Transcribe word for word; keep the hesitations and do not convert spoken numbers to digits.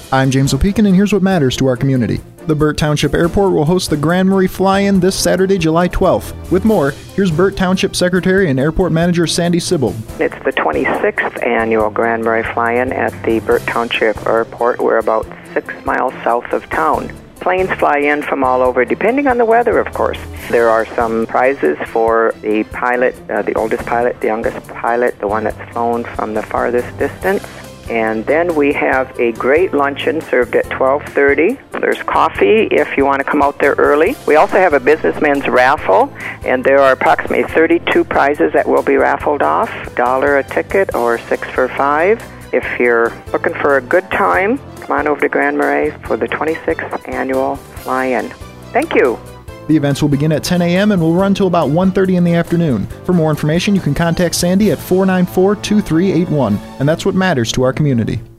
I'm James O'Pekin, and here's what matters to our community. The Burt Township Airport will host the Grand Marais Fly-In this Saturday, July twelfth. With more, here's Burt Township Secretary and Airport Manager Sandy Sibbald. It's the twenty-sixth annual Grand Marais Fly-In at the Burt Township Airport. We're about six miles south of town. Planes fly in from all over, depending on the weather, of course. There are some prizes for the pilot, uh, the oldest pilot, the youngest pilot, the one that's flown from the farthest distance. And then we have a great luncheon served at twelve thirty. There's coffee if you want to come out there early. We also have a businessman's raffle, and there are approximately thirty-two prizes that will be raffled off. a dollar a ticket or six for five. If you're looking for a good time, come on over to Grand Marais for the twenty-sixth annual Fly-In. Thank you. The events will begin at ten a.m. and will run till about one thirty in the afternoon. For more information, you can contact Sandy at four nine four, two three eight one. And that's what matters to our community.